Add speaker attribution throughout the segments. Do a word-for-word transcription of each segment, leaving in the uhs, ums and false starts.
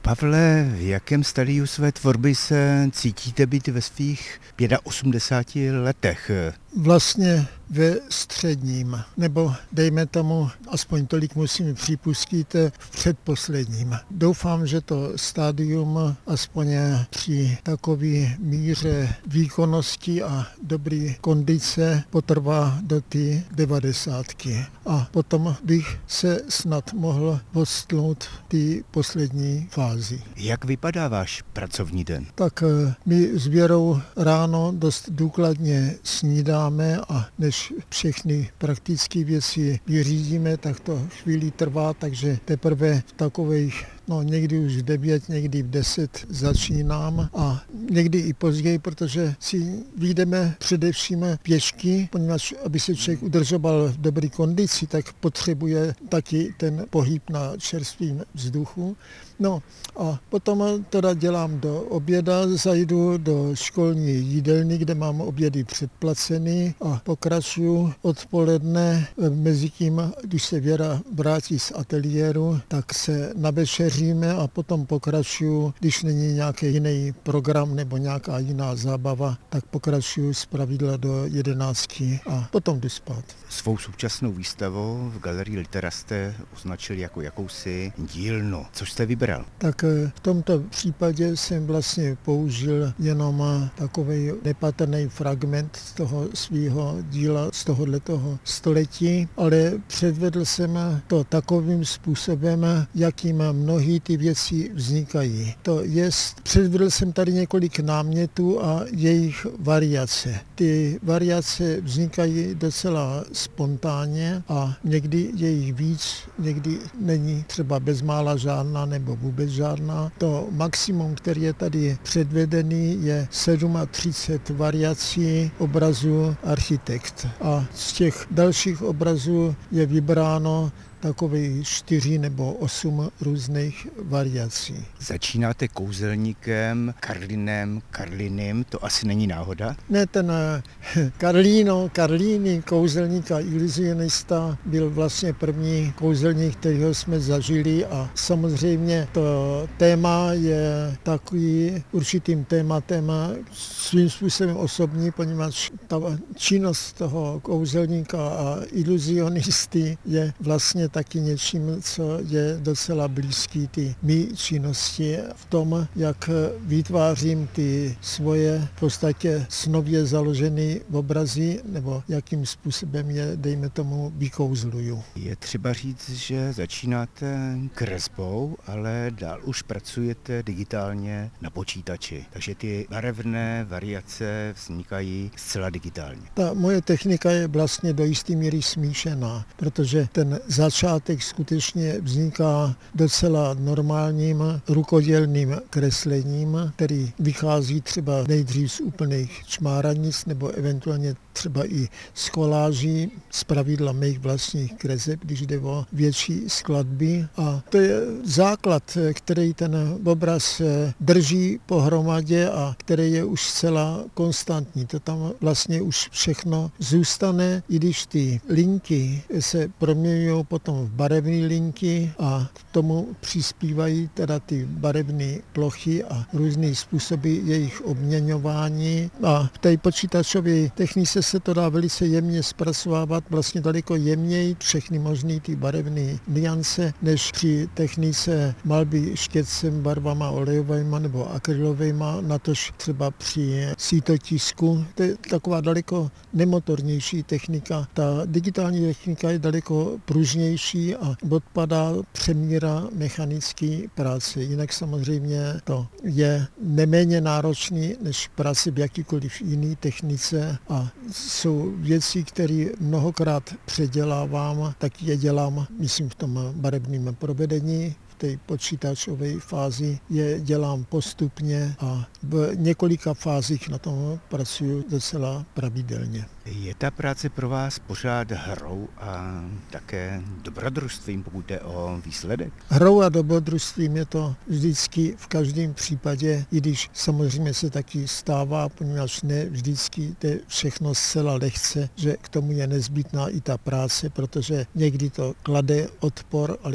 Speaker 1: Pavle, v jakém stadiu své tvorby se cítíte být ve svých osmdesáti pěti letech?
Speaker 2: Vlastně ve středním, nebo dejme tomu, aspoň tolik musím připustit, v předposledním. Doufám, že to stádium aspoň při takové míře výkonnosti a dobré kondice potrvá do ty devadesátky. A potom bych se snad mohl postnout ty poslední fázi.
Speaker 1: Jak vypadá váš pracovní den?
Speaker 2: Tak my s Věrou ráno dost důkladně snídáme a než všechny praktické věci vyřídíme, tak to chvíli trvá, takže teprve v takových No někdy už v devět, někdy v deset začínám a někdy i později, protože si vyjdeme především pěšky, poněvadž aby se člověk udržoval v dobré kondici, tak potřebuje taky ten pohyb na čerstvém vzduchu. No a potom teda dělám do oběda, zajdu do školní jídelny, kde mám obědy předplaceny a pokračuju odpoledne. Mezitím, když se Věra vrátí z ateliéru, tak se na večeři a potom pokračuju, když není nějaký jiný program nebo nějaká jiná zábava, tak pokračuju zpravidla do jedenáctky a potom jdu spát.
Speaker 1: Svou současnou výstavu v Galerii Litera jste označil jako jakousi dílnu. Což jste vybral?
Speaker 2: Tak v tomto případě jsem vlastně použil jenom takový nepatrný fragment z toho svého díla z tohoto století, ale předvedl jsem to takovým způsobem, jakým mnohý ty věci vznikají. To jest, předvedl jsem tady několik námětů a jejich variace. Ty variace vznikají docela spontánně a někdy je jich víc, někdy není třeba bezmála žádná nebo vůbec žádná. To maximum, který je tady předvedený, je třicet sedm variací obrazu Architekt. A z těch dalších obrazů je vybráno takové čtyři nebo osm různých variací.
Speaker 1: Začínáte kouzelníkem Karlinem Karlinem, to asi není náhoda?
Speaker 2: Ne, ten Carlino Carlini, kouzelník a iluzionista, byl vlastně první kouzelník, kterého jsme zažili a samozřejmě to téma je takový určitým tématem svým způsobem osobní, poněvadž ta činnost toho kouzelníka a iluzionisty je vlastně taky něčím, co je docela blízký ty mý činnosti v tom, jak vytvářím ty svoje v podstatě snově založené obrazy, nebo jakým způsobem je, dejme tomu, vykouzluju.
Speaker 1: Je třeba říct, že začínáte kresbou, ale dál už pracujete digitálně na počítači, takže ty barevné variace vznikají zcela digitálně.
Speaker 2: Ta moje technika je vlastně do jisté míry smíšená, protože ten začátek skutečně vzniká docela normálním rukodělným kreslením, který vychází třeba nejdřív z úplných čmáranic nebo eventuálně třeba i z koláží, z pravidla mých vlastních kreseb, když jde o větší skladby. A to je základ, který ten obraz drží pohromadě a který je už zcela konstantní. To tam vlastně už všechno zůstane, i když ty linky se proměňují potom v barevné linky a k tomu přispívají teda ty barevné plochy a různé způsoby jejich obměňování. A v té počítačové technice se to dá velice jemně zpracovávat, vlastně daleko jemněji všechny možné ty barevné niance, než při technice malby štětcem, barvama olejovými nebo akrylovými, natož třeba při sítotisku. To je taková daleko nemotornější technika. Ta digitální technika je daleko pružnější a odpadá přemíra mechanické práce. Jinak samozřejmě to je neméně náročný než práce v jakýkoliv jiné technice a jsou věci, které mnohokrát předělávám, tak je dělám, myslím, v tom barevném provedení. V té počítačové fázi je dělám postupně a v několika fázích na tom pracuji docela pravidelně.
Speaker 1: Je ta práce pro vás pořád hrou a také dobrodružstvím, pokud jde o výsledek?
Speaker 2: Hrou a dobrodružstvím je to vždycky v každém případě, i když samozřejmě se taky stává, poněvadž ne vždycky to je všechno zcela lehce, že k tomu je nezbytná i ta práce, protože někdy to klade odpor, ale v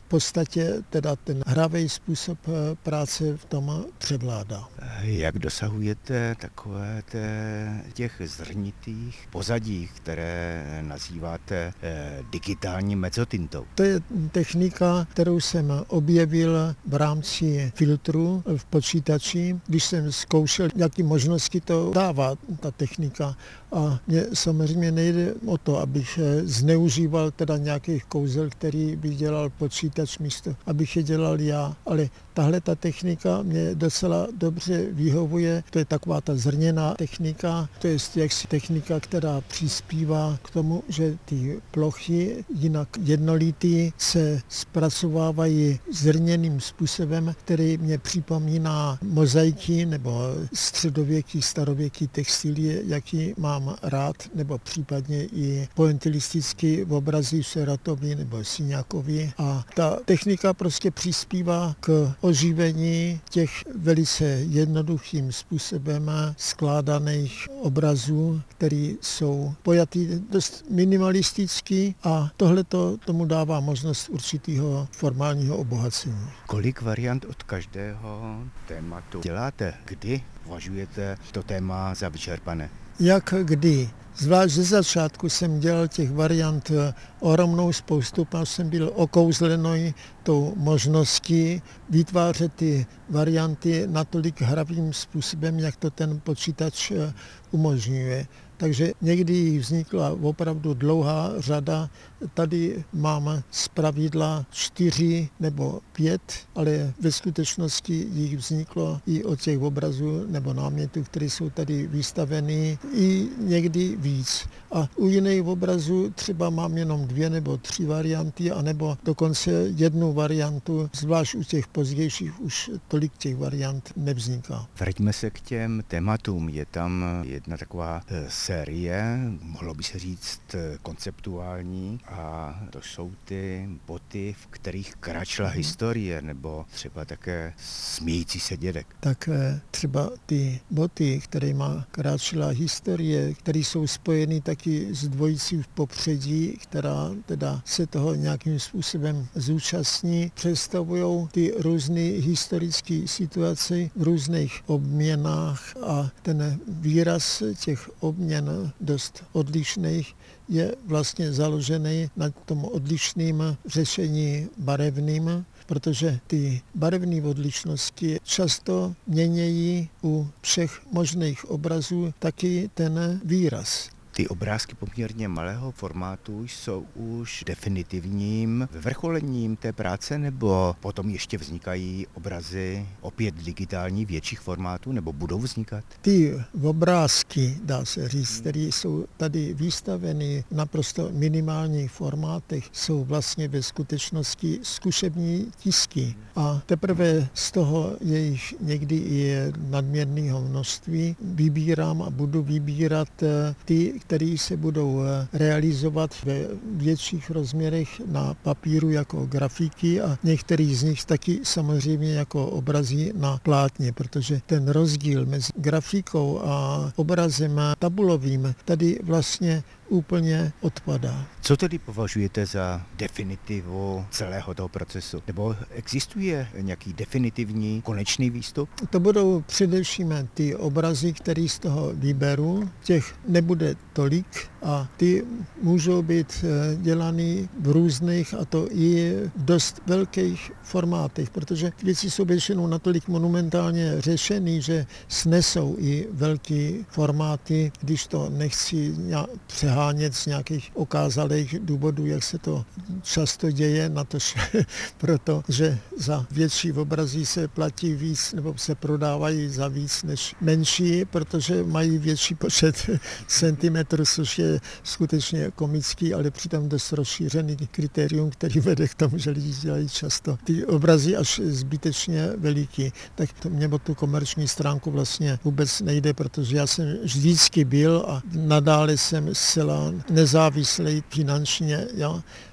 Speaker 2: podstatě teda ten hravý způsob práce v tom převládá.
Speaker 1: Jak dosahujete takové té, těch zrnitých pozadích, které nazýváte eh, digitální mezzotintou?
Speaker 2: To je technika, kterou jsem objevil v rámci filtru v počítači, když jsem zkoušel, jaký možnosti to dává ta technika. A mně samozřejmě nejde o to, abych zneužíval teda nějakých kouzel, který by dělal počítač místo, abych je dělal já, ale tahle ta technika mě docela dobře vyhovuje. To je taková ta zrněná technika, to je jaksi technika, která přispívá k tomu, že ty plochy, jinak jednolitý, se zpracovávají zrněným způsobem, který mě připomíná mozaiky nebo středověký, starověký textilie, jaký mám rád, nebo případně i pointillistický obrazy Seratovi nebo Signacovi. A ta technika prostě přispívá k oživení těch velice jednoduchým způsobem skládaných obrazů, které jsou pojatý dost minimalisticky a tohle tomu dává možnost určitého formálního obohacení.
Speaker 1: Kolik variant od každého tématu děláte? Kdy považujete to téma za vyčerpané?
Speaker 2: Jak kdy. Zvlášť ze začátku jsem dělal těch variant ohromnou spoustu, protože jsem byl okouzlený tou možností vytvářet ty varianty natolik hravým způsobem, jak to ten počítač umožňuje. Takže někdy vznikla opravdu dlouhá řada. Tady mám zpravidla čtyři nebo pět, ale ve skutečnosti jich vzniklo i od těch obrazů nebo námětů, které jsou tady vystaveny, i někdy víc. A u jiných obrazů třeba mám jenom dvě nebo tři varianty, anebo dokonce jednu variantu, zvlášť u těch pozdějších už tolik těch variant nevzniká.
Speaker 1: Vraťme se k těm tématům. Je tam jedna taková série, mohlo by se říct konceptuální, a to jsou ty boty, v kterých kráčela historie, nebo třeba také smějící se dědek.
Speaker 2: Tak třeba ty boty, které má kráčela historie, které jsou spojeny taky s dvojicí v popředí, která teda se toho nějakým způsobem zúčastní, představují ty různé historické situace v různých obměnách a ten výraz těch obměn dost odlišných je vlastně založený na tom odlišným řešení barevným, protože ty barevné odlišnosti často měnějí u všech možných obrazů taky ten výraz.
Speaker 1: Ty obrázky poměrně malého formátu jsou už definitivním vyvrcholením té práce, nebo potom ještě vznikají obrazy opět digitální větších formátů, nebo budou vznikat?
Speaker 2: Ty obrázky, dá se říct, které jsou tady vystaveny v naprosto minimálních formátech, jsou vlastně ve skutečnosti zkušební tisky. A teprve z toho jejich někdy i nadměrného množství vybírám a budu vybírat ty, které se budou realizovat ve větších rozměrech na papíru jako grafiky a některý z nich taky samozřejmě jako obrazy na plátně, protože ten rozdíl mezi grafikou a obrazem tabulovým tady vlastně úplně odpadá.
Speaker 1: Co tedy považujete za definitivu celého toho procesu? Nebo existuje nějaký definitivní konečný výstup?
Speaker 2: To budou především ty obrazy, které z toho vyberu. Těch nebude tolik a ty můžou být dělaný v různých, a to i v dost velkých formátech, protože věci jsou většinou natolik monumentálně řešený, že snesou i velké formáty, když to nechci přehánět z nějakých okázalých důvodů, jak se to často děje, natož proto, že za větší obrazy se platí víc nebo se prodávají za víc než menší, protože mají větší počet centimetrů, což je skutečně komický, ale přitom dost rozšířený kritérium, který vede k tomu, že lidi dělají často ty obrazy až zbytečně veliký. Tak to mě o tu komerční stránku vlastně vůbec nejde, protože já jsem vždycky byl a nadále jsem zcela nezávislý finančně, ja,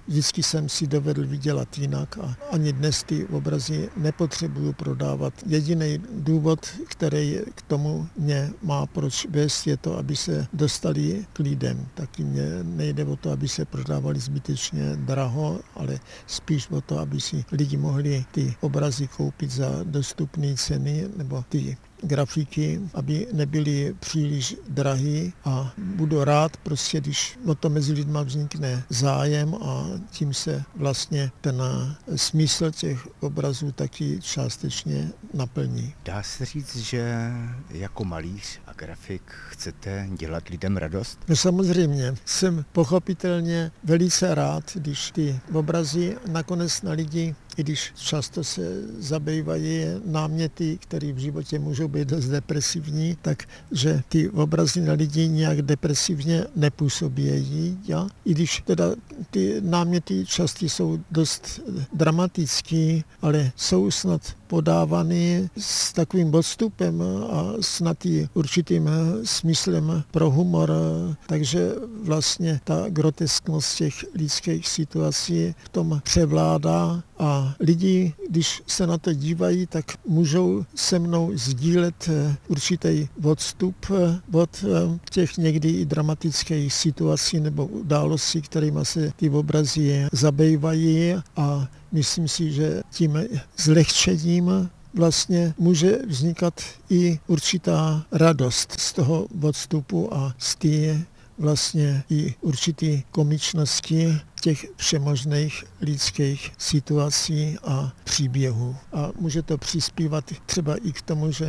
Speaker 2: vždycky jsem si dovedl vydělat jinak a ani dnes ty obrazy nepotřebuju prodávat. Jediný důvod, který k tomu mě má proč vést, je to, aby se dostali k lidem. Taky mě nejde o to, aby se prodávali zbytečně draho, ale spíš o to, aby si lidi mohli ty obrazy koupit za dostupné ceny nebo ty grafiky, aby nebyly příliš drahý a budu rád prostě, když o to mezi lidma vznikne zájem a tím se vlastně ten smysl těch obrazů taky částečně naplní.
Speaker 1: Dá se říct, že jako malíř a grafik chcete dělat lidem radost?
Speaker 2: No samozřejmě, jsem pochopitelně velice rád, když ty obrazy nakonec na lidi, i když často se zabývají náměty, které v životě můžou být dost depresivní, takže ty obrazy na lidi nějak depresivně nepůsobí. Ja? I když teda ty náměty často jsou dost dramatický, ale jsou snad podávaný s takovým odstupem a snad i určitým smyslem pro humor. Takže vlastně ta grotesknost těch lidských situací v tom převládá a lidi, když se na to dívají, tak můžou se mnou sdílet určitý odstup od těch někdy i dramatických situací nebo událostí, kterými se ty obrazy zabývají a myslím si, že tím zlehčením vlastně může vznikat i určitá radost z toho odstupu a z té vlastně i určitý komičnosti těch všemožných lidských situací a příběhů. A může to přispívat třeba i k tomu, že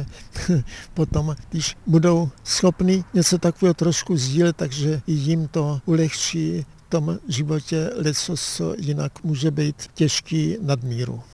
Speaker 2: potom, když budou schopni něco takového trošku sdílet, takže i jim to ulehčí v tom životě lecos, co jinak může být těžký nadmíru.